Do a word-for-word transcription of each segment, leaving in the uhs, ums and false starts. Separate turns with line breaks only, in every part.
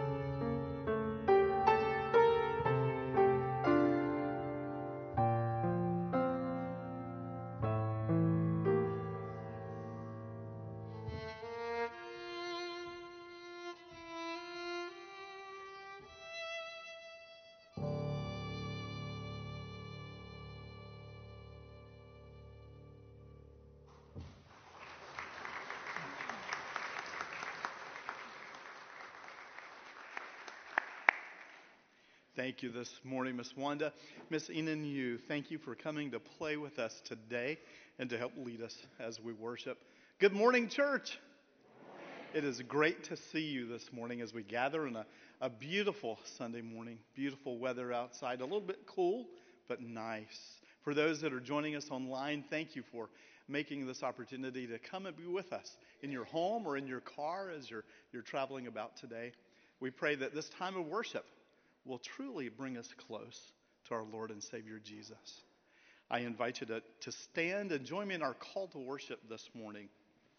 Thank you this morning, Miss Wanda. Miss Enan, you, thank you for coming to play with us today and to help lead us as we worship. Good morning, church. It is great to see you this morning as we gather in a, a beautiful Sunday morning. Beautiful weather outside, a little bit cool, but nice. For those that are joining us online, thank you for making this opportunity to come and be with us in your home or in your car as you're, you're traveling about today. We pray that this time of worship will truly bring us close to our Lord and Savior Jesus. I invite you to, to stand and join me in our call to worship this morning.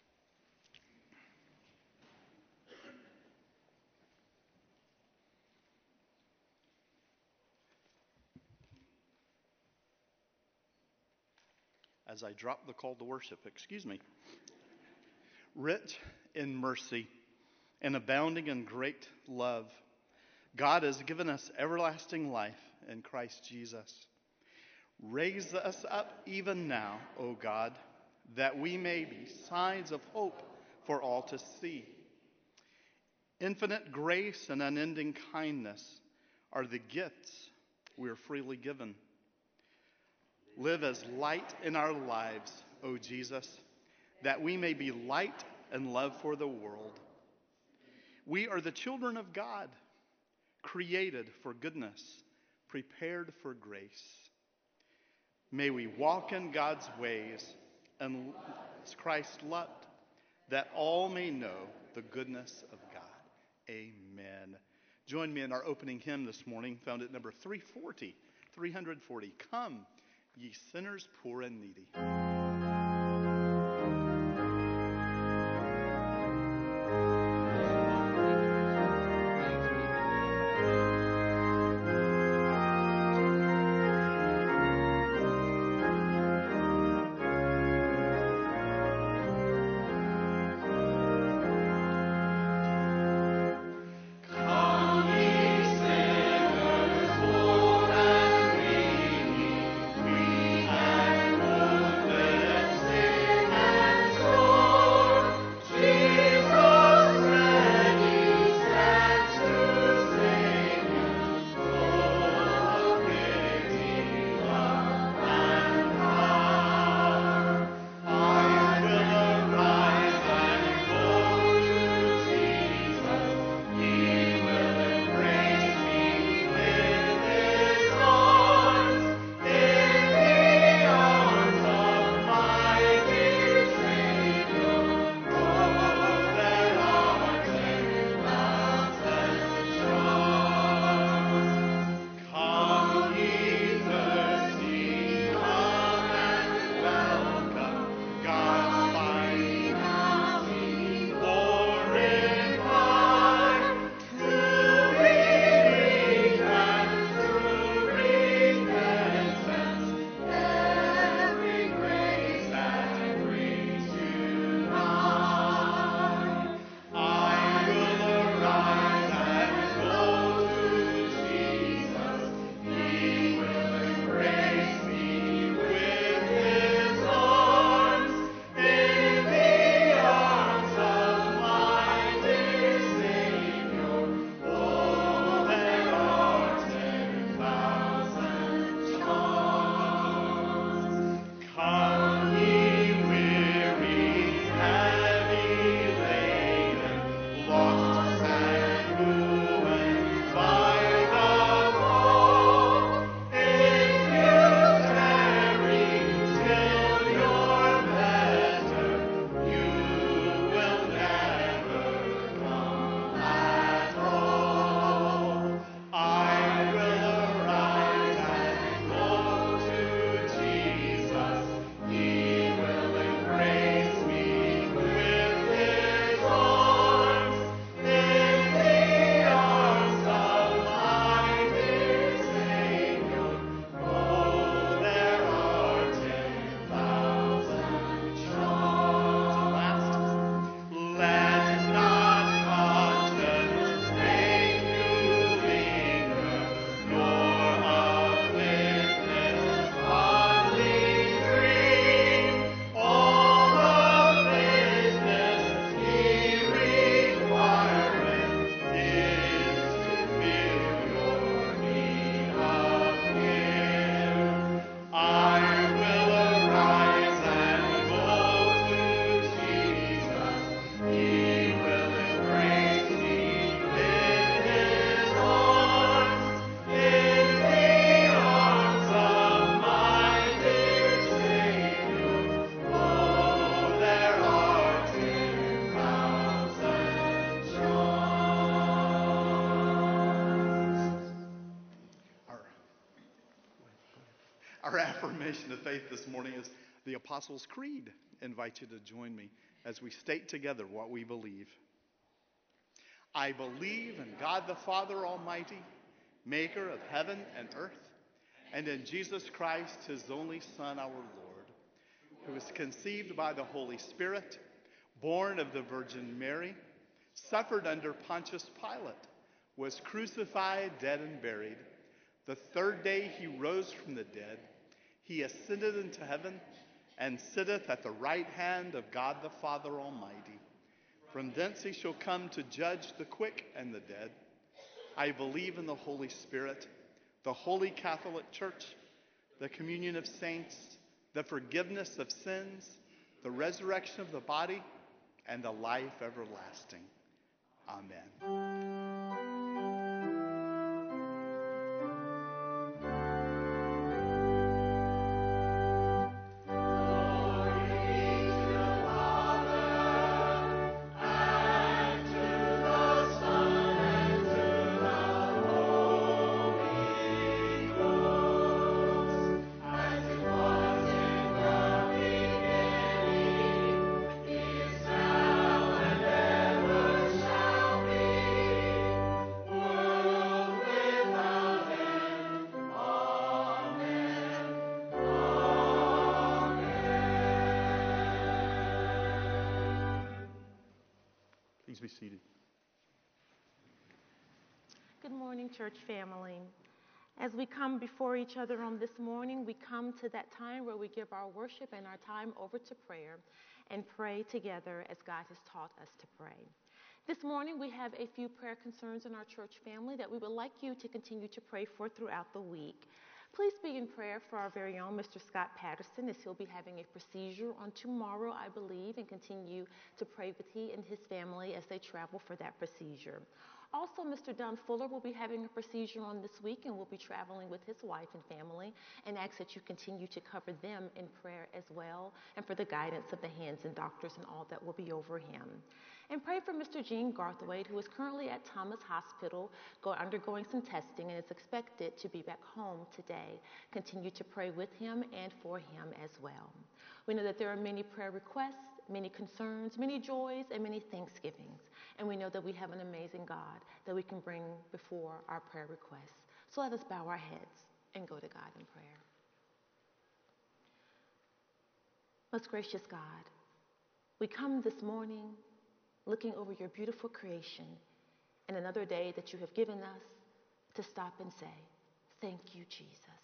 As I drop the call to worship, excuse me. Rich in mercy and abounding in great love, God has given us everlasting life in Christ Jesus. Raise us up even now, O God, that we may be signs of hope for all to see. Infinite grace and unending kindness are the gifts we are freely given. Live as light in our lives, O Jesus, that we may be light and love for the world. We are the children of God, created for goodness, prepared for grace. May we walk in God's ways and as Christ loved, that all may know the goodness of God. Amen. Join me in our opening hymn this morning, found at number three forty. three forty. Come, ye sinners poor and needy.
We
Our affirmation of faith this morning is the Apostles' Creed. I invite you to join me as we state together what we believe. I believe in God the Father Almighty, maker of heaven and earth, and in Jesus Christ, his only Son, our Lord, who was conceived by the Holy Spirit, born of the Virgin Mary, suffered under Pontius Pilate, was crucified, dead, and buried. The third day he rose from the dead. He ascended into heaven and sitteth at the right hand of God the Father Almighty. From thence he shall come to judge the quick and the dead. I believe in the Holy Spirit, the holy Catholic Church, the communion of saints, the forgiveness of sins, the resurrection of the body, and the life everlasting. Amen. Please be seated.
Good morning, church family. As we come before each other on this morning, we come to that time where we give our worship and our time over to prayer and pray together as God has taught us to pray. This morning, we have a few prayer concerns in our church family that we would like you to continue to pray for throughout the week. Please be in prayer for our very own Mister Scott Patterson, as he'll be having a procedure on tomorrow, I believe, and continue to pray with he and his family as they travel for that procedure. Also, Mister Don Fuller will be having a procedure on this week and will be traveling with his wife and family, and ask that you continue to cover them in prayer as well, and for the guidance of the hands and doctors and all that will be over him. And pray for Mister Gene Garthwaite, who is currently at Thomas Hospital go, undergoing some testing and is expected to be back home today. Continue to pray with him and for him as well. We know that there are many prayer requests, many concerns, many joys, and many thanksgivings. And we know that we have an amazing God that we can bring before our prayer requests. So let us bow our heads and go to God in prayer. Most gracious God, we come this morning looking over your beautiful creation and another day that you have given us to stop and say, thank you, Jesus.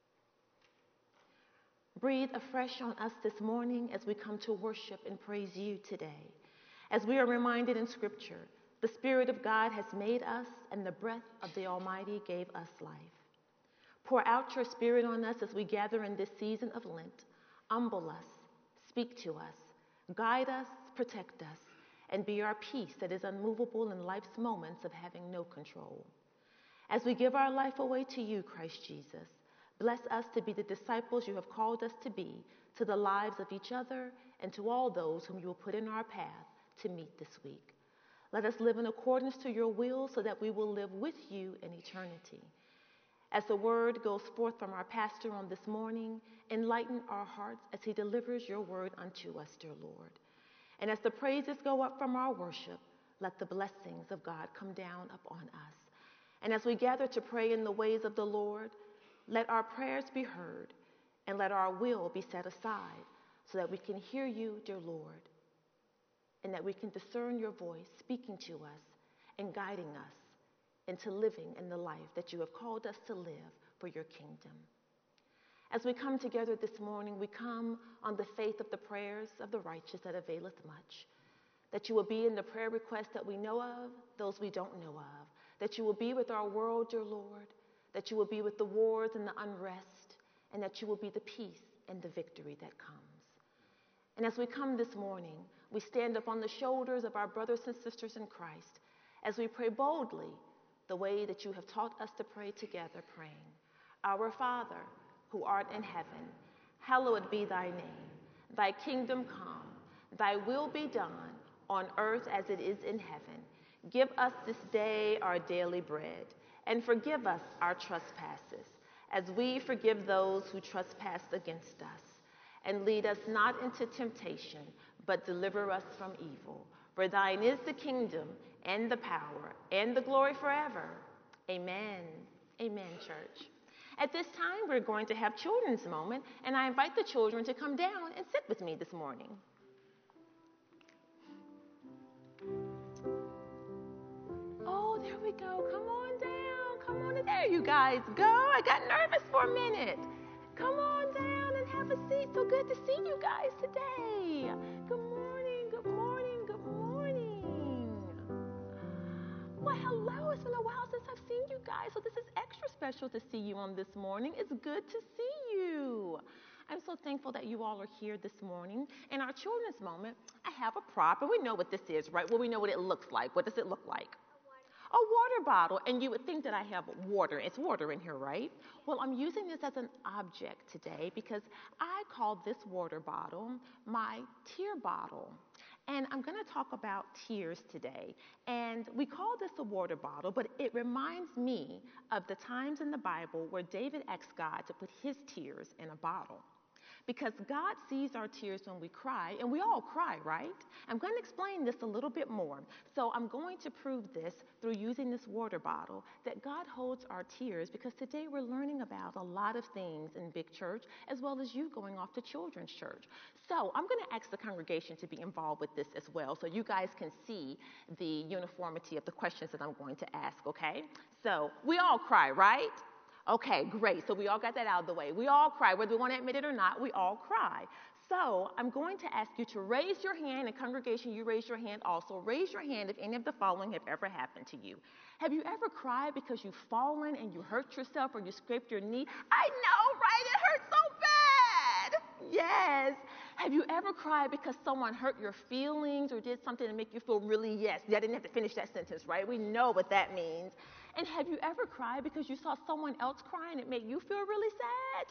Breathe afresh on us this morning as we come to worship and praise you today. As we are reminded in Scripture, the Spirit of God has made us, and the breath of the Almighty gave us life. Pour out your Spirit on us as we gather in this season of Lent. Humble us, speak to us, guide us, protect us, and be our peace that is unmovable in life's moments of having no control. As we give our life away to you, Christ Jesus, bless us to be the disciples you have called us to be, to the lives of each other and to all those whom you will put in our path to meet this week. Let us live in accordance to your will so that we will live with you in eternity. As the word goes forth from our pastor on this morning, enlighten our hearts as he delivers your word unto us, dear Lord. And as the praises go up from our worship, let the blessings of God come down upon us. And as we gather to pray in the ways of the Lord, let our prayers be heard and let our will be set aside so that we can hear you, dear Lord, and that we can discern your voice speaking to us and guiding us into living in the life that you have called us to live for your kingdom. As we come together this morning, we come on the faith of the prayers of the righteous that availeth much. That you will be in the prayer requests that we know of, those we don't know of. That you will be with our world, dear Lord. That you will be with the wars and the unrest. And that you will be the peace and the victory that comes. And as we come this morning, we stand up on the shoulders of our brothers and sisters in Christ as we pray boldly the way that you have taught us to pray together, praying, Our Father, who art in heaven, hallowed be thy name. Thy kingdom come, thy will be done on earth as it is in heaven. Give us this day our daily bread, and forgive us our trespasses, as we forgive those who trespass against us. And lead us not into temptation, but deliver us from evil. For thine is the kingdom, and the power, and the glory forever. Amen. Amen, church. At this time, we're going to have children's moment, and I invite the children to come down and sit with me this morning. Oh, there we go. Come on down. Come on in. There you guys go. I got nervous for a minute. Come on down and have a seat. So good to see you guys today. Good morning. Good morning. Good morning. Well, hello. It's been a while since I've seen you guys, so this is extra special to see you on this morning. It's good to see you. I'm so thankful that you all are here this morning. In our children's moment, I have a prop, and we know what this is, right? Well, we know what it looks like. What does it look like? A water bottle, and you would think that I have water. It's water in here, right? Well, I'm using this as an object today because I call this water bottle my tear bottle. And I'm going to talk about tears today. And we call this a water bottle, but it reminds me of the times in the Bible where David asked God to put his tears in a bottle. Because God sees our tears when we cry, and we all cry, right? I'm going to explain this a little bit more. So I'm going to prove this through using this water bottle, that God holds our tears, because today we're learning about a lot of things in Big Church, as well as you going off to Children's Church. So I'm going to ask the congregation to be involved with this as well, so you guys can see the uniformity of the questions that I'm going to ask, okay? So we all cry, right? Okay, great. So we all got that out of the way. We all cry. Whether we want to admit it or not, we all cry. So I'm going to ask you to raise your hand, and congregation, you raise your hand also. Raise your hand if any of the following have ever happened to you. Have you ever cried because you've fallen and you hurt yourself or you scraped your knee? I know, right? It hurts so bad. Yes. Have you ever cried because someone hurt your feelings or did something to make you feel really, yes, I didn't have to finish that sentence, right? We know what that means. And have you ever cried because you saw someone else cry and it made you feel really sad?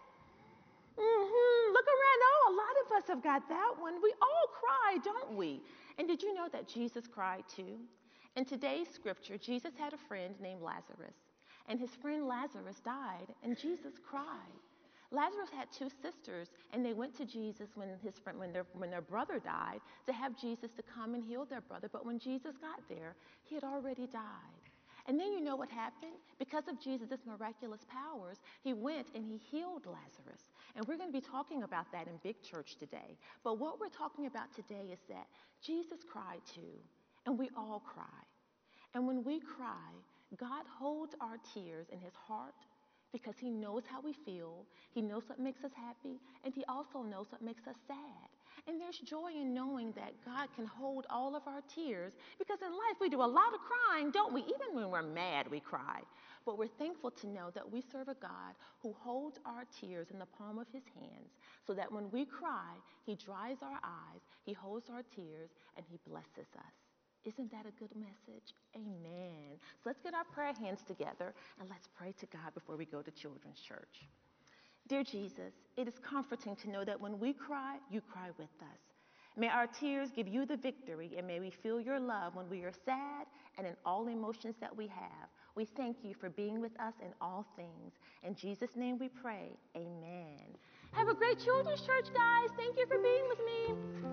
Mm-hmm. Look around. Oh, a lot of us have got that one. We all cry, don't we? And did you know that Jesus cried too? In today's scripture, Jesus had a friend named Lazarus. And his friend Lazarus died, and Jesus cried. Lazarus had two sisters, and they went to Jesus when his friend, when their, when their brother died, to have Jesus to come and heal their brother. But when Jesus got there, he had already died. And then you know what happened? Because of Jesus' miraculous powers, he went and he healed Lazarus. And we're going to be talking about that in Big Church today. But what we're talking about today is that Jesus cried too, and we all cry. And when we cry, God holds our tears in his heart because he knows how we feel, he knows what makes us happy, and he also knows what makes us sad. And there's joy in knowing that God can hold all of our tears, because in life we do a lot of crying, don't we? Even when we're mad, we cry. But we're thankful to know that we serve a God who holds our tears in the palm of his hands, so that when we cry, he dries our eyes, he holds our tears, and he blesses us. Isn't that a good message? Amen. So let's get our prayer hands together and let's pray to God before we go to Children's Church. Dear Jesus, it is comforting to know that when we cry, you cry with us. May our tears give you the victory, and may we feel your love when we are sad and in all emotions that we have. We thank you for being with us in all things. In Jesus' name we pray. Amen. Have a great Children's Church, guys. Thank you for being with me.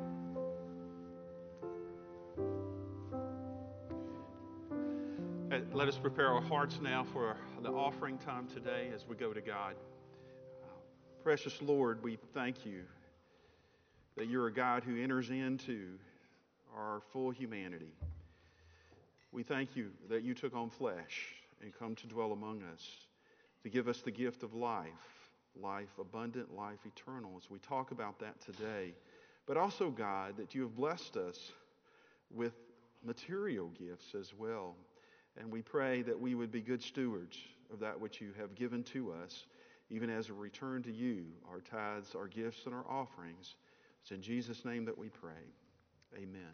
Let us prepare our hearts now for the offering time today as we go to God. Precious Lord, we thank you that you're a God who enters into our full humanity. We thank you that you took on flesh and come to dwell among us to give us the gift of life, life abundant, life eternal, as we talk about that today. But also, God, that you have blessed us with material gifts as well. And we pray that we would be good stewards of that which you have given to us, even as a return to you, our tithes, our gifts, and our offerings. It's in Jesus' name that we pray. Amen.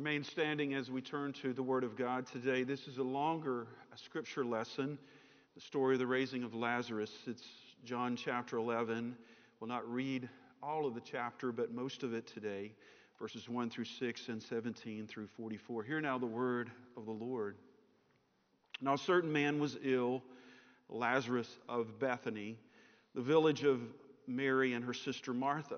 Remain standing as we turn to the Word of God today. This is a longer scripture lesson, the story of the raising of Lazarus. It's John chapter eleven. We'll not read all of the chapter, but most of it today, verses one through six and seventeen through forty-four. Hear now the word of the Lord. Now a certain man was ill, Lazarus of Bethany, the village of Mary and her sister Martha.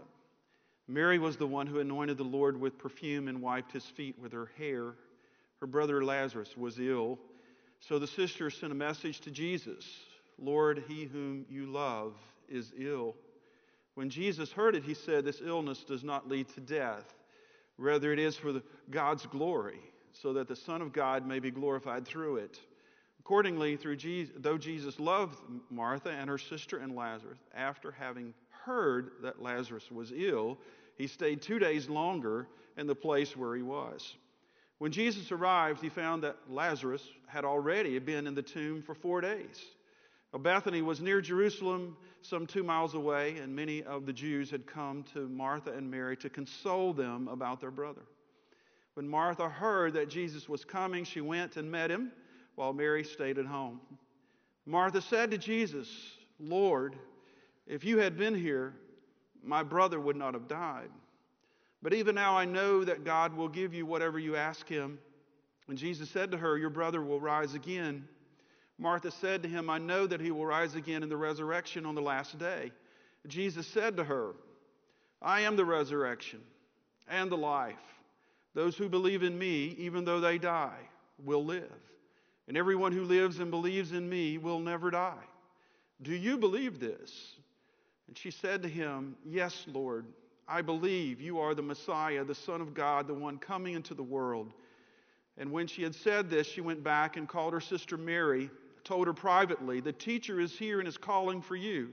Mary was the one who anointed the Lord with perfume and wiped his feet with her hair. Her brother Lazarus was ill. So the sisters sent a message to Jesus, Lord, he whom you love is ill. When Jesus heard it, he said, this illness does not lead to death. Rather, it is for the, God's glory, so that the Son of God may be glorified through it. Accordingly, through Jesus, though Jesus loved Martha and her sister and Lazarus, after having heard that Lazarus was ill, he stayed two days longer in the place where he was. When Jesus arrived, he found that Lazarus had already been in the tomb for four days. Now, Bethany was near Jerusalem, some two miles away, and many of the Jews had come to Martha and Mary to console them about their brother. When Martha heard that Jesus was coming, she went and met him, while Mary stayed at home. Martha said to Jesus, Lord, if you had been here, my brother would not have died. But even now I know that God will give you whatever you ask him. And Jesus said to her, your brother will rise again. Martha said to him, I know that he will rise again in the resurrection on the last day. Jesus said to her, I am the resurrection and the life. Those who believe in me, even though they die, will live. And everyone who lives and believes in me will never die. Do you believe this? And she said to him, yes, Lord, I believe you are the Messiah, the Son of God, the one coming into the world. And when she had said this, she went back and called her sister Mary, told her privately, the teacher is here and is calling for you.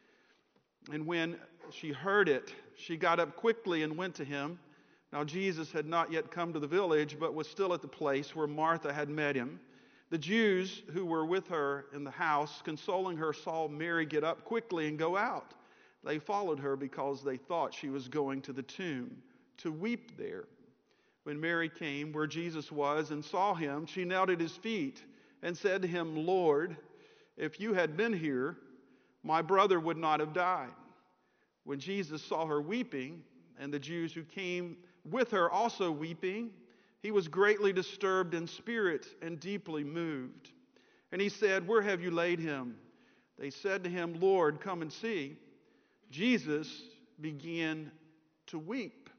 And when she heard it, she got up quickly and went to him. Now Jesus had not yet come to the village, but was still at the place where Martha had met him. The Jews who were with her in the house, consoling her, saw Mary get up quickly and go out. They followed her because they thought she was going to the tomb to weep there. When Mary came where Jesus was and saw him, she knelt at his feet and said to him, Lord, if you had been here, my brother would not have died. When Jesus saw her weeping, and the Jews who came with her also weeping, he was greatly disturbed in spirit and deeply moved. And he said, where have you laid him? They said to him, Lord, come and see. Jesus began to weep.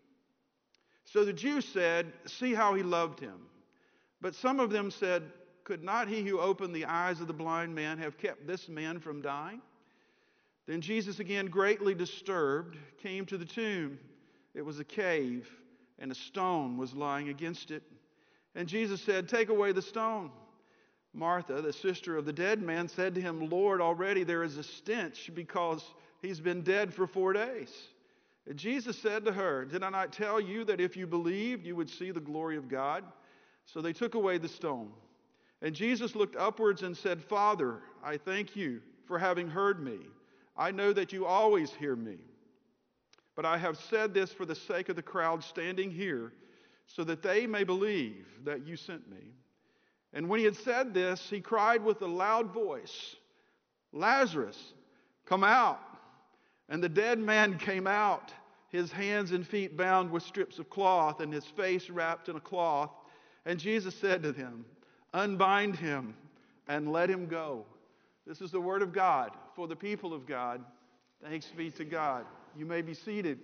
So the Jews said, see how he loved him. But some of them said, could not he who opened the eyes of the blind man have kept this man from dying? Then Jesus, again greatly disturbed, came to the tomb. It was a cave, and a stone was lying against it. And Jesus said, take away the stone. Martha, the sister of the dead man, said to him, Lord, already there is a stench because he's been dead for four days. And Jesus said to her, did I not tell you that if you believed, you would see the glory of God? So they took away the stone. And Jesus looked upwards and said, Father, I thank you for having heard me. I know that you always hear me. But I have said this for the sake of the crowd standing here, so that they may believe that you sent me. And when he had said this, he cried with a loud voice, Lazarus, come out. And the dead man came out, his hands and feet bound with strips of cloth, and his face wrapped in a cloth. And Jesus said to them, unbind him and let him go. This is the word of God for the people of God. Thanks be to God. You may be seated.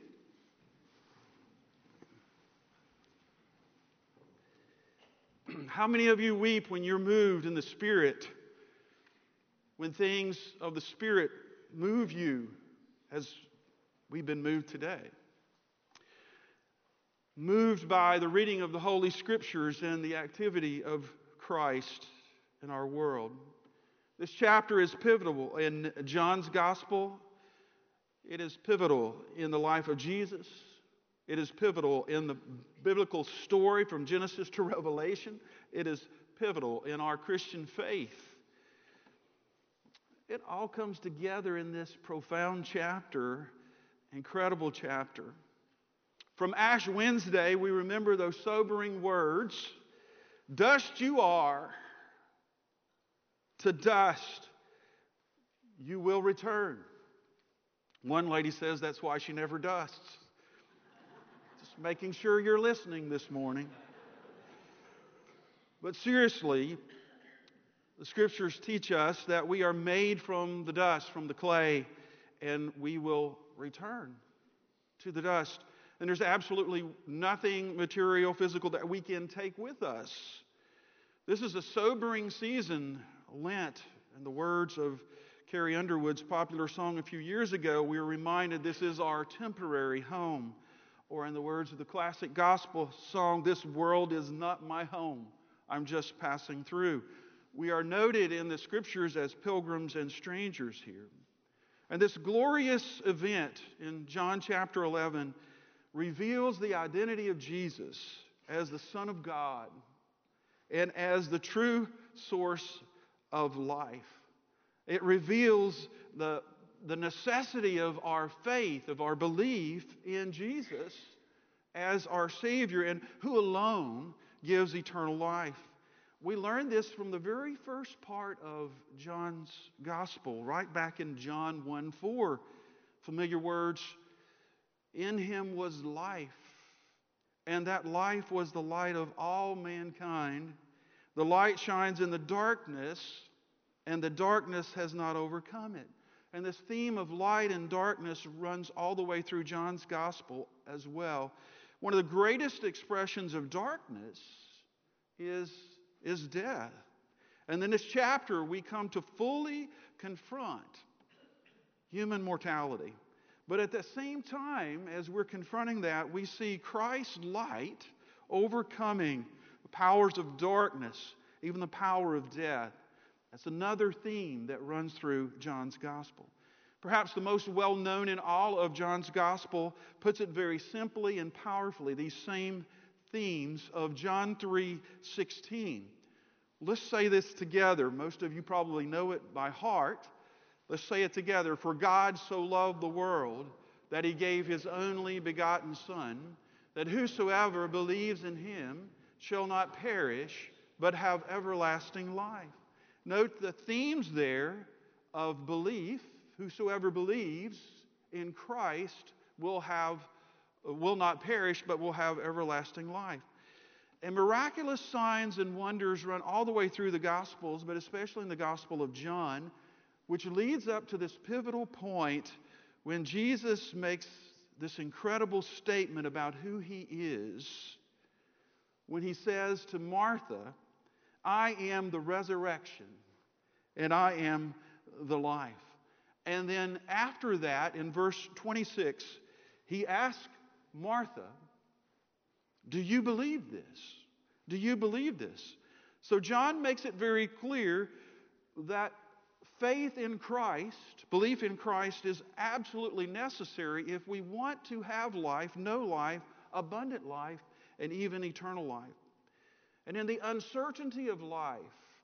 How many of you weep when you're moved in the Spirit? When things of the Spirit move you, as we've been moved today? Moved by the reading of the Holy Scriptures and the activity of Christ in our world. This chapter is pivotal in John's Gospel. It is pivotal in the life of Jesus. It is pivotal in the biblical story from Genesis to Revelation. It is pivotal in our Christian faith. It all comes together in this profound chapter, incredible chapter. From Ash Wednesday, we remember those sobering words, "Dust you are, to dust you will return." One lady says that's why she never dusts. Just making sure you're listening this morning. But seriously, the Scriptures teach us that we are made from the dust, from the clay, and we will return to the dust. And there's absolutely nothing material, physical that we can take with us. This is a sobering season, Lent. In the words of Carrie Underwood's popular song a few years ago, we are reminded this is our temporary home. Or in the words of the classic gospel song, "This world is not my home. I'm just passing through." We are noted in the Scriptures as pilgrims and strangers here. And this glorious event in John chapter eleven reveals the identity of Jesus as the Son of God and as the true source of life. It reveals the, the necessity of our faith, of our belief in Jesus as our Savior and who alone gives eternal life. We learn this from the very first part of John's Gospel, right back in John one four. Familiar words, "In him was life, and that life was the light of all mankind. The light shines in the darkness, and the darkness has not overcome it." And this theme of light and darkness runs all the way through John's Gospel as well. One of the greatest expressions of darkness is, is death. And in this chapter, we come to fully confront human mortality. But at the same time, as we're confronting that, we see Christ's light overcoming the powers of darkness, even the power of death. That's another theme that runs through John's Gospel. Perhaps the most well-known in all of John's Gospel puts it very simply and powerfully, these same themes of John three sixteen. Let's say this together. Most of you probably know it by heart. Let's say it together. "For God so loved the world that he gave his only begotten Son, that whosoever believes in him shall not perish, but have everlasting life." Note the themes there of belief. Whosoever believes in Christ will have, will not perish, but will have everlasting life. And miraculous signs and wonders run all the way through the Gospels, but especially in the Gospel of John, which leads up to this pivotal point when Jesus makes this incredible statement about who he is, when he says to Martha, "I am the resurrection, and I am the life." And then after that, in verse twenty-six, he asks Martha, "Do you believe this? Do you believe this?" So John makes it very clear that faith in Christ, belief in Christ, is absolutely necessary if we want to have life, know life, abundant life, and even eternal life. And in the uncertainty of life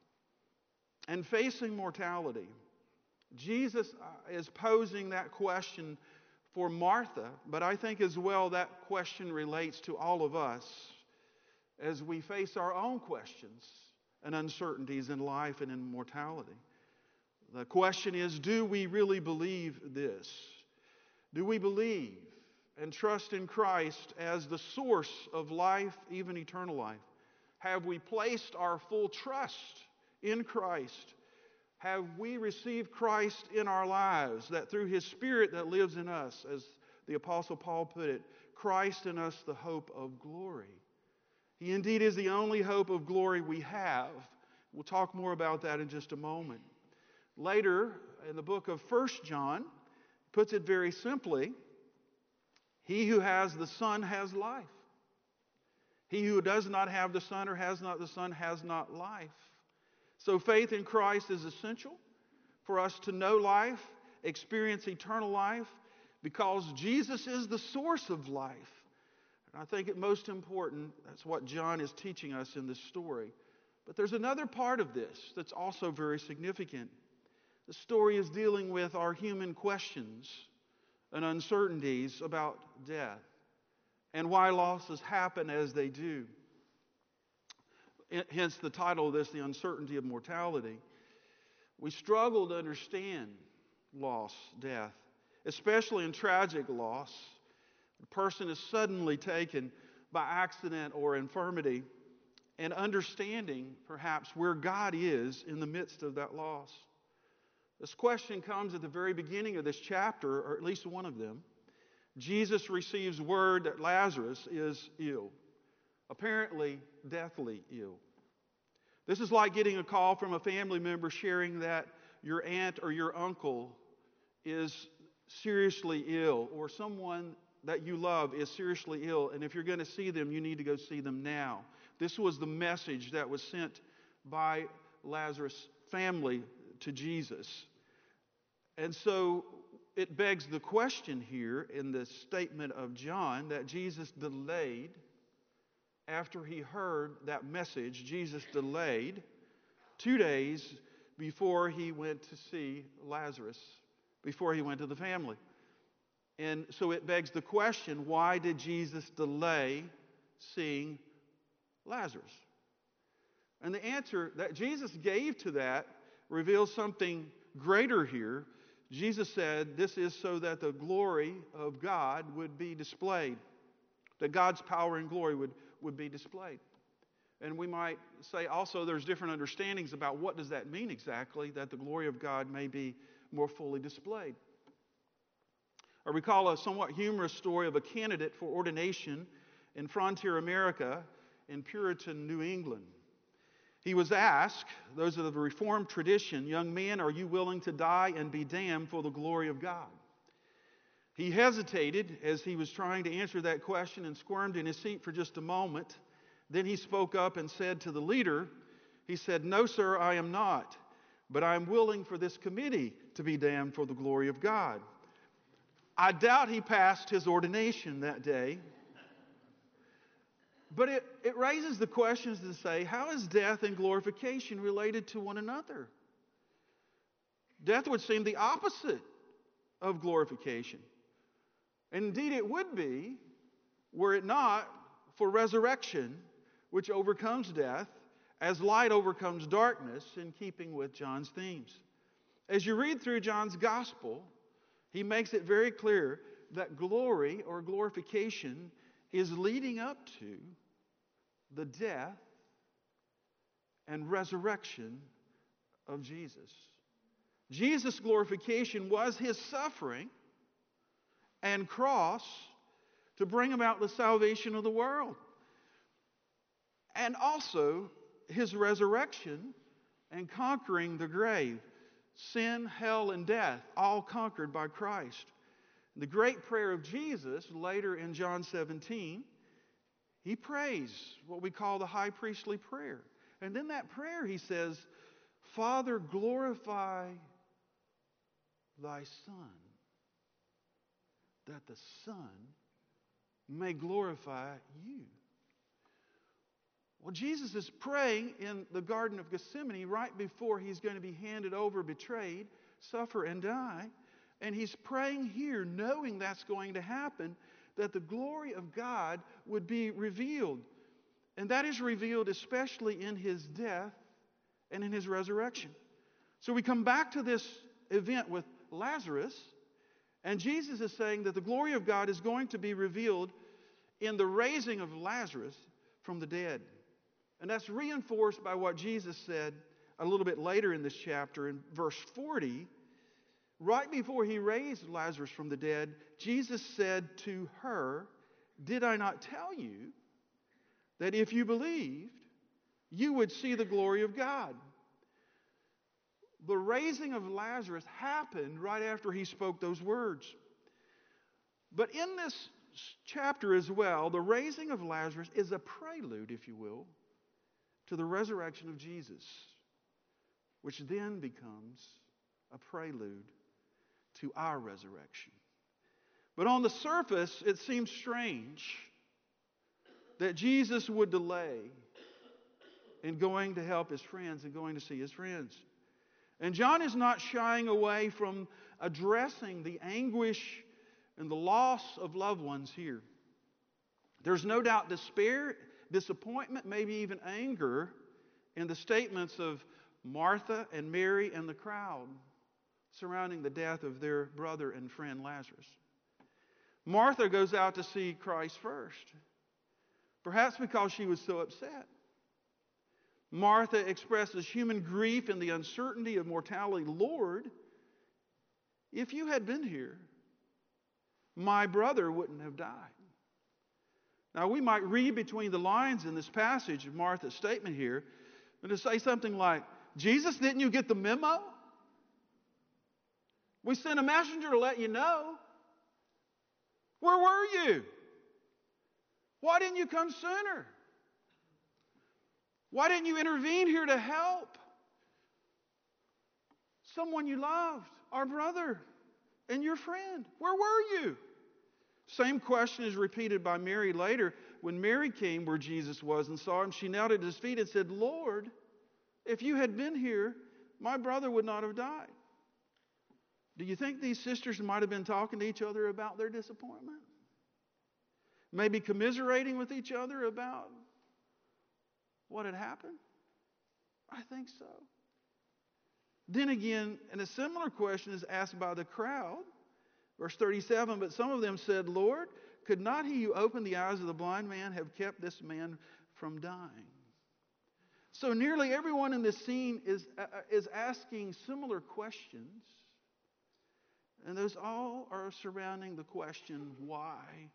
and facing mortality, Jesus is posing that question for Martha, but I think as well that question relates to all of us as we face our own questions and uncertainties in life and in mortality. The question is, do we really believe this? Do we believe and trust in Christ as the source of life, even eternal life? Have we placed our full trust in Christ? Have we received Christ in our lives, that through his Spirit that lives in us, as the Apostle Paul put it, Christ in us the hope of glory? He indeed is the only hope of glory we have. We'll talk more about that in just a moment. Later, in the book of First John, puts it very simply, he who has the Son has life. He who does not have the Son or has not the Son has not life. So faith in Christ is essential for us to know life, experience eternal life, because Jesus is the source of life. And I think it most important, that's what John is teaching us in this story. But there's another part of this that's also very significant. The story is dealing with our human questions and uncertainties about death. and why losses happen as they do. Hence the title of this, The Uncertainty of Mortality. We struggle to understand loss, death, especially in tragic loss. A person is suddenly taken by accident or infirmity, and understanding perhaps where God is in the midst of that loss. This question comes at the very beginning of this chapter, or at least one of them. Jesus receives word that Lazarus is ill, apparently deathly ill. This is like getting a call from a family member sharing that your aunt or your uncle is seriously ill, or someone that you love is seriously ill, and if you're going to see them, you need to go see them now. This was the message that was sent by Lazarus' family to Jesus. And so it begs the question here in the statement of John that Jesus delayed. After he heard that message, Jesus delayed two days before he went to see Lazarus, before he went to the family. And so it begs the question, why did Jesus delay seeing Lazarus? And the answer that Jesus gave to that reveals something greater here. Jesus said, this is so that the glory of God would be displayed, that God's power and glory would, would be displayed. And we might say also there's different understandings about what does that mean exactly, that the glory of God may be more fully displayed. I recall a somewhat humorous story of a candidate for ordination in frontier America in Puritan New England. He was asked, those of the Reformed tradition, young man, are you willing to die and be damned for the glory of God? He hesitated as he was trying to answer that question and squirmed in his seat for just a moment. Then he spoke up and said to the leader, he said, no, sir, I am not, but I am willing for this committee to be damned for the glory of God. I doubt he passed his ordination that day. But it, it raises the questions to say, how is death and glorification related to one another? Death would seem the opposite of glorification. And indeed it would be, were it not for resurrection, which overcomes death, as light overcomes darkness, in keeping with John's themes. As you read through John's gospel, he makes it very clear that glory or glorification is leading up to the death and resurrection of Jesus. Jesus' glorification was his suffering and cross to bring about the salvation of the world. And also his resurrection and conquering the grave. Sin, hell, and death, all conquered by Christ. The great prayer of Jesus, later in John seventeen, he prays what we call the high priestly prayer. And in that prayer he says, Father, glorify thy Son, that the Son may glorify you. Well, Jesus is praying in the Garden of Gethsemane right before he's going to be handed over, betrayed, suffer, and die. And he's praying here, knowing that's going to happen, that the glory of God would be revealed. And that is revealed especially in his death and in his resurrection. So we come back to this event with Lazarus, and Jesus is saying that the glory of God is going to be revealed in the raising of Lazarus from the dead. And that's reinforced by what Jesus said a little bit later in this chapter in verse forty. Right before he raised Lazarus from the dead, Jesus said to her, did I not tell you that if you believed, you would see the glory of God? The raising of Lazarus happened right after he spoke those words. But in this chapter as well, the raising of Lazarus is a prelude, if you will, to the resurrection of Jesus, which then becomes a prelude to our resurrection. But on the surface, it seems strange that Jesus would delay in going to help his friends and going to see his friends. And John is not shying away from addressing the anguish and the loss of loved ones here. There's no doubt despair, disappointment, maybe even anger in the statements of Martha and Mary and the crowd surrounding the death of their brother and friend Lazarus. Martha goes out to see Christ first, perhaps because she was so upset. Martha expresses human grief in the uncertainty of mortality. Lord, if you had been here, my brother wouldn't have died. Now, we might read between the lines in this passage of Martha's statement here and to say something like, Jesus, didn't you get the memo? We sent a messenger to let you know. Where were you? Why didn't you come sooner? Why didn't you intervene here to help someone you loved, our brother and your friend? Where were you? Same question is repeated by Mary later. When Mary came where Jesus was and saw him, she knelt at his feet and said, Lord, if you had been here, my brother would not have died. Do you think these sisters might have been talking to each other about their disappointment? Maybe commiserating with each other about what had happened? I think so. Then again, and a similar question is asked by the crowd. Verse thirty-seven, but some of them said, Lord, could not he who opened the eyes of the blind man have kept this man from dying? So nearly everyone in this scene is, uh, is asking similar questions. And those all are surrounding the question, why?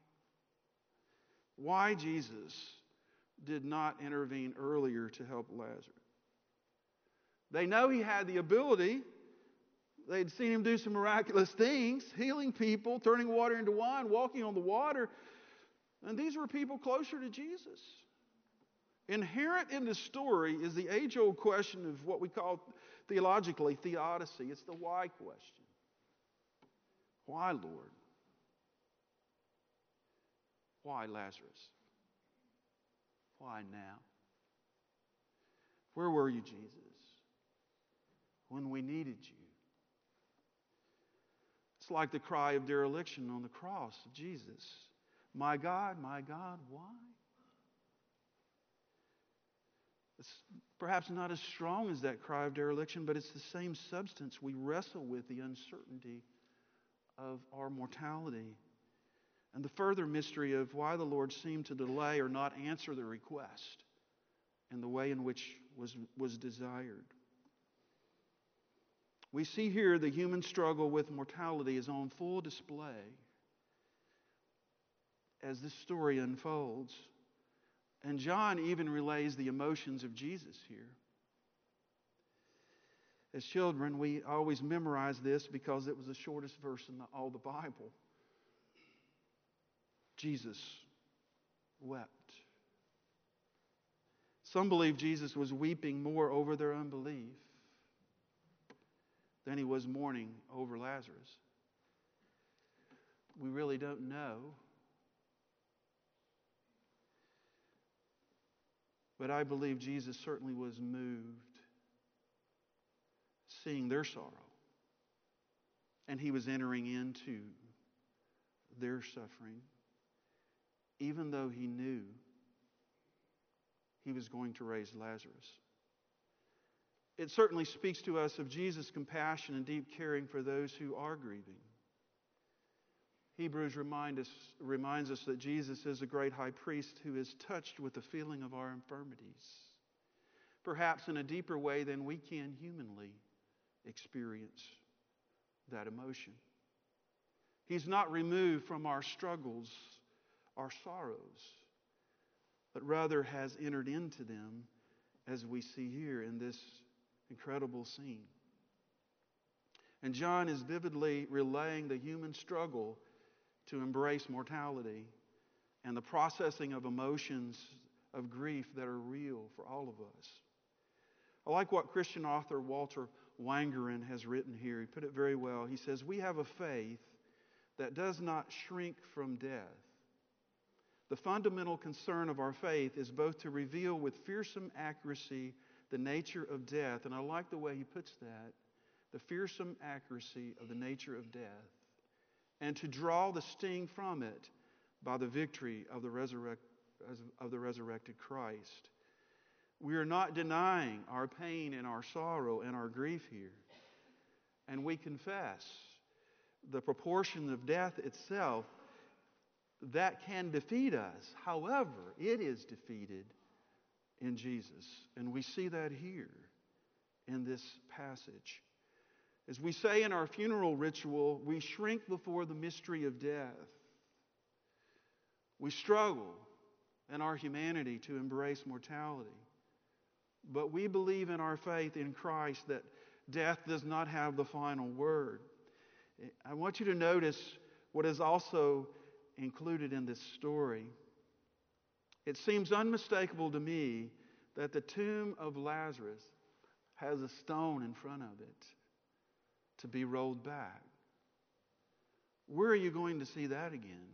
Why Jesus did not intervene earlier to help Lazarus. They know he had the ability. They'd seen him do some miraculous things, healing people, turning water into wine, walking on the water. And these were people closer to Jesus. Inherent in the story is the age-old question of what we call theologically theodicy. It's the why question. Why, Lord? Why Lazarus? Why now? Where were you, Jesus, when we needed you? It's like the cry of dereliction on the cross of Jesus. My God, my God, why? It's perhaps not as strong as that cry of dereliction, but it's the same substance. We wrestle with the uncertainty of our mortality and the further mystery of why the Lord seemed to delay or not answer the request in the way in which was, was desired. We see here the human struggle with mortality is on full display as this story unfolds. And John even relays the emotions of Jesus here. As children, we always memorize this because it was the shortest verse in the, all the Bible. Jesus wept. Some believe Jesus was weeping more over their unbelief than he was mourning over Lazarus. We really don't know. But I believe Jesus certainly was moved seeing their sorrow. And he was entering into their suffering, even though he knew he was going to raise Lazarus. It certainly speaks to us of Jesus' compassion and deep caring for those who are grieving. Hebrews remind us, reminds us that Jesus is a great high priest who is touched with the feeling of our infirmities, perhaps in a deeper way than we can humanly experience that emotion. He's not removed from our struggles, our sorrows, but rather has entered into them, as we see here in this incredible scene. And John is vividly relaying the human struggle to embrace mortality and the processing of emotions of grief that are real for all of us. I like what Christian author Walter Wangerin has written here. He put it very well. He says, we have a faith that does not shrink from death. The fundamental concern of our faith is both to reveal with fearsome accuracy the nature of death, and I like the way he puts that, the fearsome accuracy of the nature of death, and to draw the sting from it by the victory of the, resurrect, of the resurrected Christ. We are not denying our pain and our sorrow and our grief here. And we confess the proportion of death itself that can defeat us. However, it is defeated in Jesus. And we see that here in this passage. As we say in our funeral ritual, we shrink before the mystery of death. We struggle in our humanity to embrace mortality. But we believe in our faith in Christ that death does not have the final word. I want you to notice what is also included in this story. It seems unmistakable to me that the tomb of Lazarus has a stone in front of it to be rolled back. Where are you going to see that again?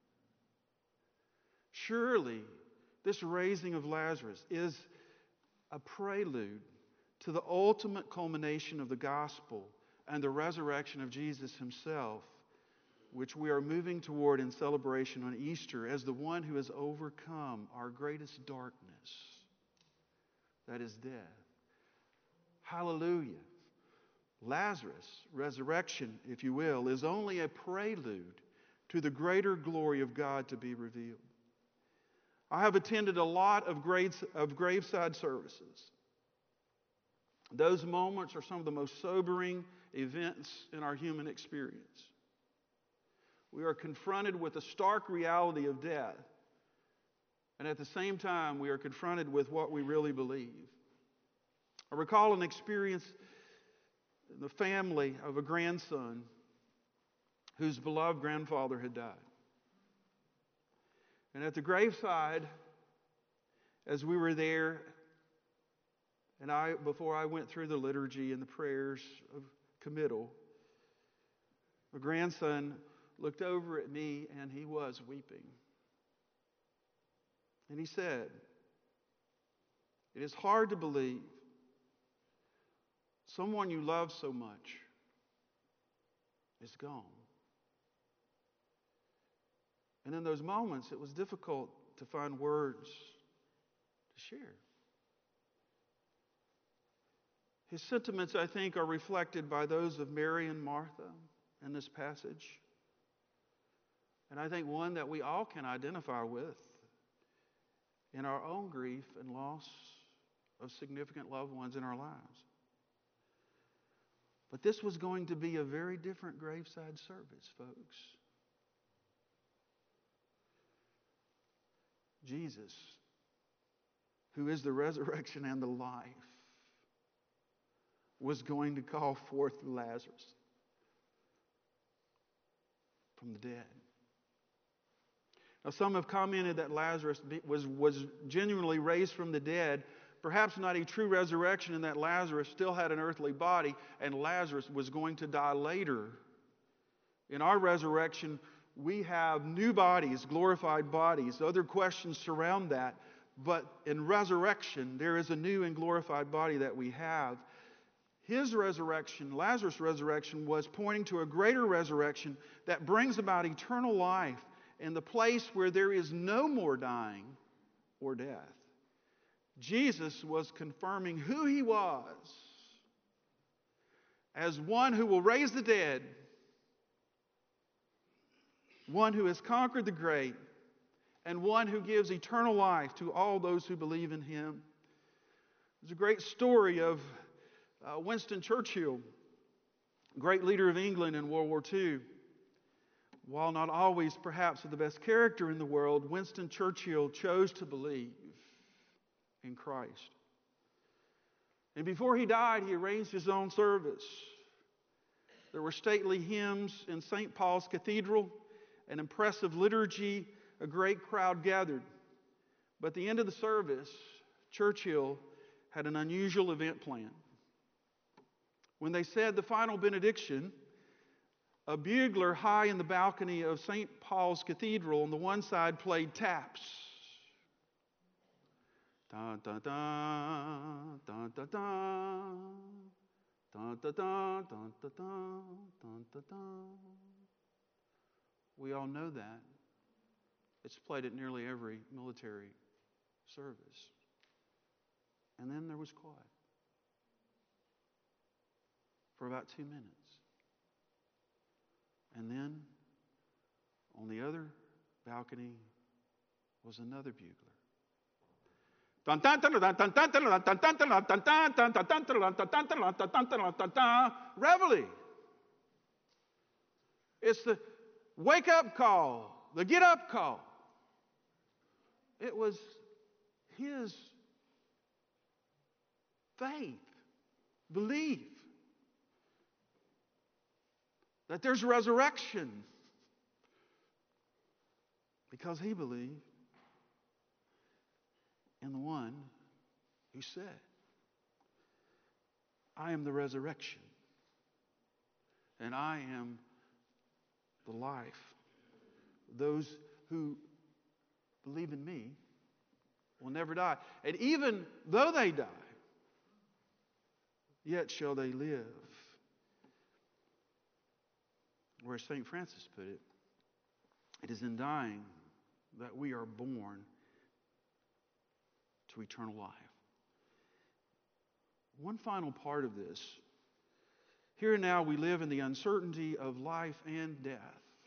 Surely, this raising of Lazarus is a prelude to the ultimate culmination of the gospel and the resurrection of Jesus himself, which we are moving toward in celebration on Easter as the one who has overcome our greatest darkness, that is death. Hallelujah. Lazarus' resurrection, if you will, is only a prelude to the greater glory of God to be revealed. I have attended a lot of, grades, of graveside services. Those moments are some of the most sobering events in our human experience. We are confronted with the stark reality of death, and at the same time, we are confronted with what we really believe. I recall an experience in the family of a grandson whose beloved grandfather had died. And at the graveside, as we were there, and I, before I went through the liturgy and the prayers of committal, my grandson looked over at me and he was weeping. And he said, "It is hard to believe someone you love so much is gone." And in those moments, it was difficult to find words to share. His sentiments, I think, are reflected by those of Mary and Martha in this passage. And I think one that we all can identify with in our own grief and loss of significant loved ones in our lives. But this was going to be a very different graveside service, folks. Jesus, who is the resurrection and the life, was going to call forth Lazarus from the dead. Now, some have commented that Lazarus was, was genuinely raised from the dead, perhaps not a true resurrection, and that Lazarus still had an earthly body, and Lazarus was going to die later. In our resurrection, we have new bodies, glorified bodies. Other questions surround that. But in resurrection, there is a new and glorified body that we have. His resurrection, Lazarus' resurrection, was pointing to a greater resurrection that brings about eternal life in the place where there is no more dying or death. Jesus was confirming who he was as one who will raise the dead, one who has conquered the grave, and one who gives eternal life to all those who believe in him. There's a great story of uh, Winston Churchill, great leader of England in World War Two. While not always perhaps of the best character in the world, Winston Churchill chose to believe in Christ. And before he died, he arranged his own service. There were stately hymns in Saint Paul's Cathedral, an impressive liturgy, a great crowd gathered. But at the end of the service, Churchill had an unusual event planned. When they said the final benediction, a bugler high in the balcony of Saint Paul's Cathedral on the one side played taps. Dun, dun, dun, dun, dun, dun. Dun, dun, dun, dun, dun, dun, dun, dun. We all know that. It's played at nearly every military service. And then there was quiet for about two minutes. And then on the other balcony was another bugler. Reveille. It's the wake up call, the get up call. It was his faith, belief that there's resurrection because he believed in the one who said, I am the resurrection and I am the life. Those who believe in me will never die. And even though they die, yet shall they live. Where Saint Francis put it, it is in dying that we are born to eternal life. One final part of this. Here and now we live in the uncertainty of life and death.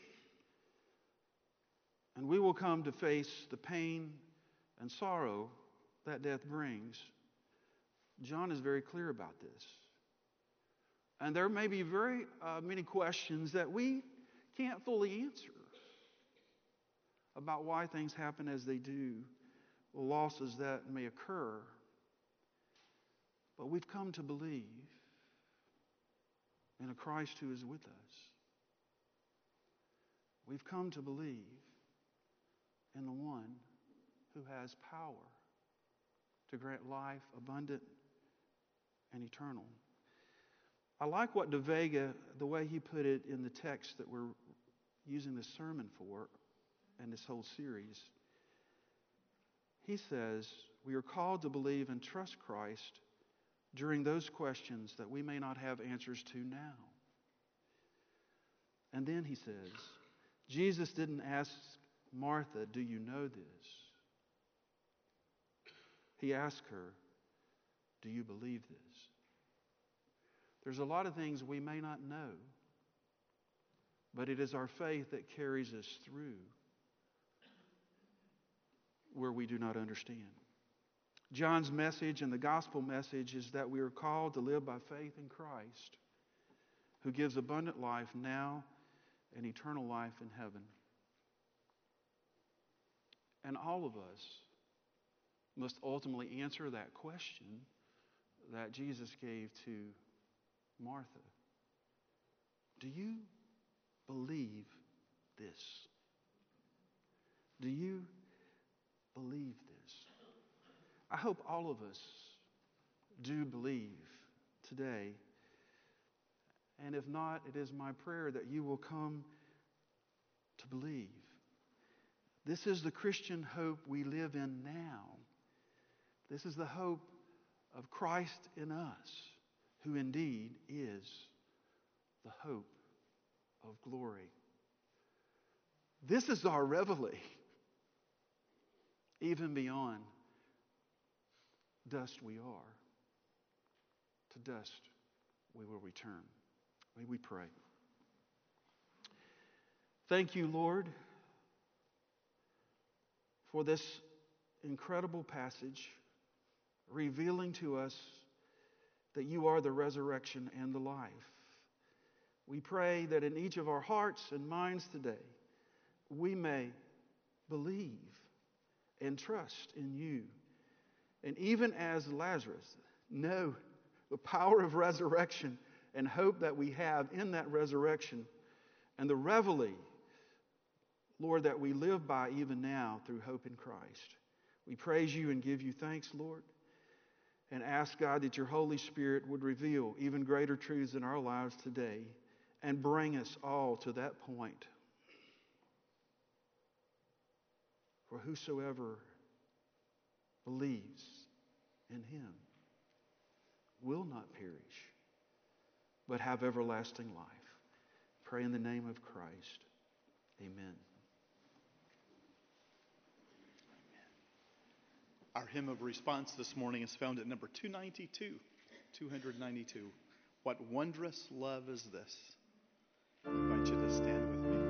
And we will come to face the pain and sorrow that death brings. John is very clear about this. And there may be very uh, many questions that we can't fully answer about why things happen as they do, the losses that may occur. But we've come to believe in a Christ who is with us. We've come to believe in the one who has power to grant life abundant and eternal. I like what De Vega, the way he put it in the text that we're using this sermon for and this whole series. He says, we are called to believe and trust Christ during those questions that we may not have answers to now. And then he says, Jesus didn't ask Martha, do you know this? He asked her, do you believe this? There's a lot of things we may not know, but it is our faith that carries us through where we do not understand. John's message and the gospel message is that we are called to live by faith in Christ, who gives abundant life now and eternal life in heaven. And all of us must ultimately answer that question that Jesus gave to Martha. Do you believe this? Do you believe this? I hope all of us do believe today. And if not, it is my prayer that you will come to believe. This is the Christian hope we live in now. This is the hope of Christ in us, who indeed is the hope of glory. This is our reveille, even beyond dust we are. To dust we will return. May we pray. Thank you, Lord, for this incredible passage revealing to us that you are the resurrection and the life. We pray that in each of our hearts and minds today, we may believe and trust in you. And even as Lazarus, know the power of resurrection and hope that we have in that resurrection and the reveille, Lord, that we live by even now through hope in Christ. We praise you and give you thanks, Lord, and ask, God, that your Holy Spirit would reveal even greater truths in our lives today and bring us all to that point. For whosoever believes in him will not perish, but have everlasting life. Pray in the name of Christ. Amen.
Our hymn of response this morning is found at number two ninety-two. two ninety-two. What wondrous love is this? I invite you to stand with me.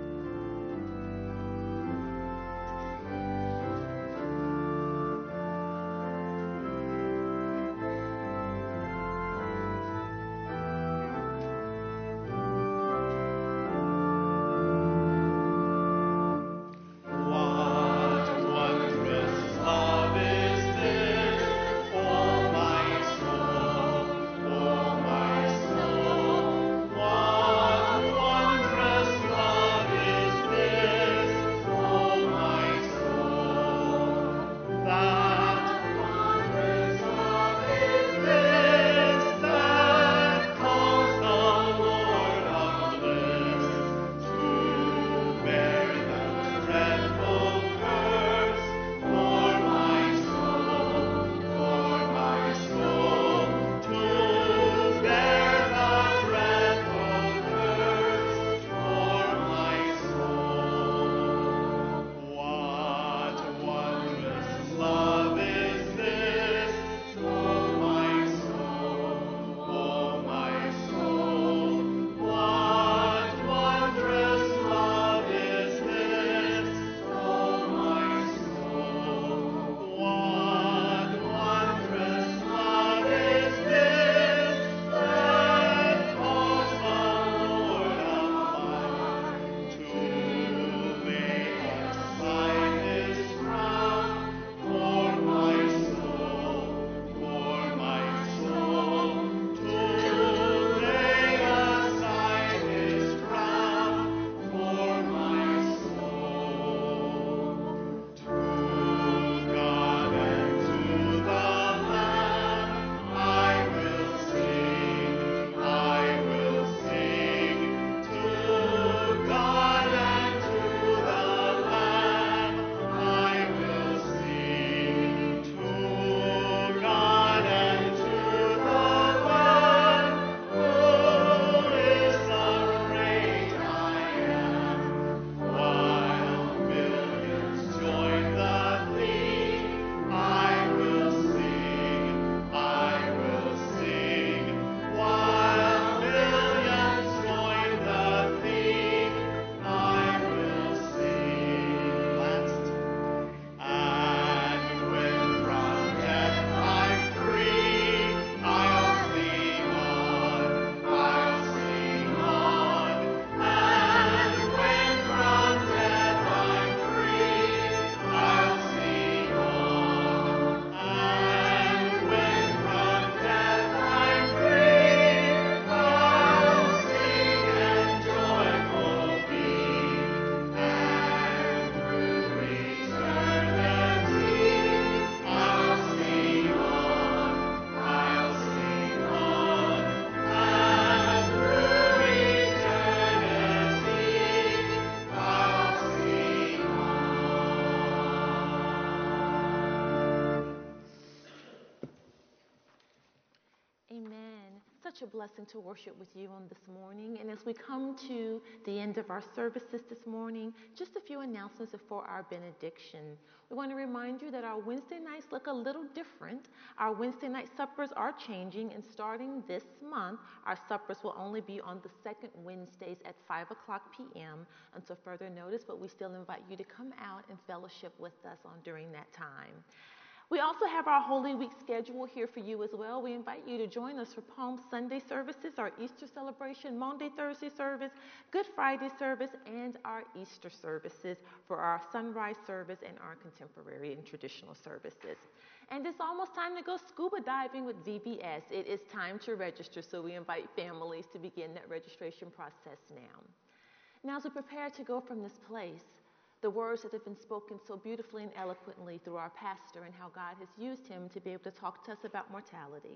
Such a blessing to worship with you on this morning. And as we come to the end of our services this morning, just a few announcements before our benediction. We want to remind you that our Wednesday nights look a little different. Our Wednesday night suppers are changing, and starting this month, our suppers will only be on the second Wednesdays at five o'clock p.m. until further notice, but we still invite you to come out and fellowship with us on during that time. We also have our Holy Week schedule here for you as well. We invite you to join us for Palm Sunday services, our Easter celebration, Maundy Thursday service, Good Friday service, and our Easter services for our sunrise service and our contemporary and traditional services. And it's almost time to go scuba diving with V B S. It is time to register, so we invite families to begin that registration process now. Now, as we prepare to go from this place, the words that have been spoken so beautifully and eloquently through our pastor and how God has used him to be able to talk to us about mortality.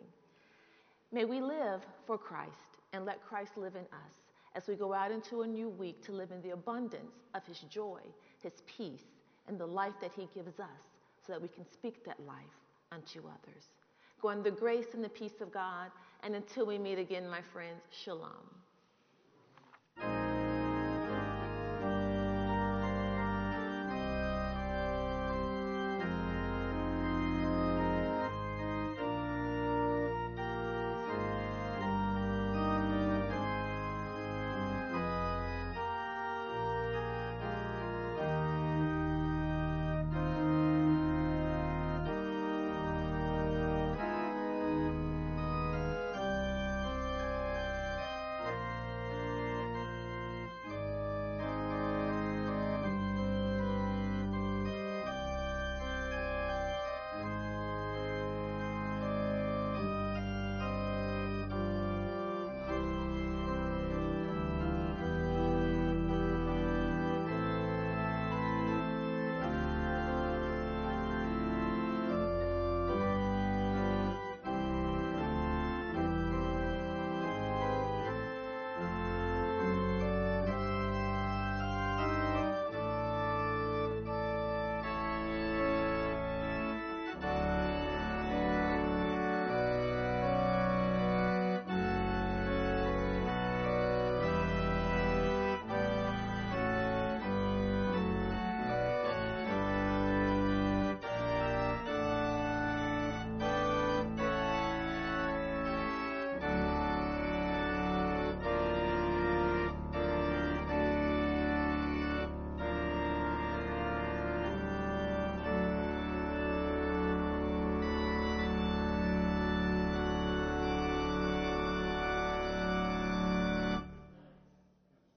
May we live for Christ and let Christ live in us as we go out into a new week to live in the abundance of his joy, his peace, and the life that he gives us so that we can speak that life unto others. Go in the grace and the peace of God, and until we meet again, my friends, shalom.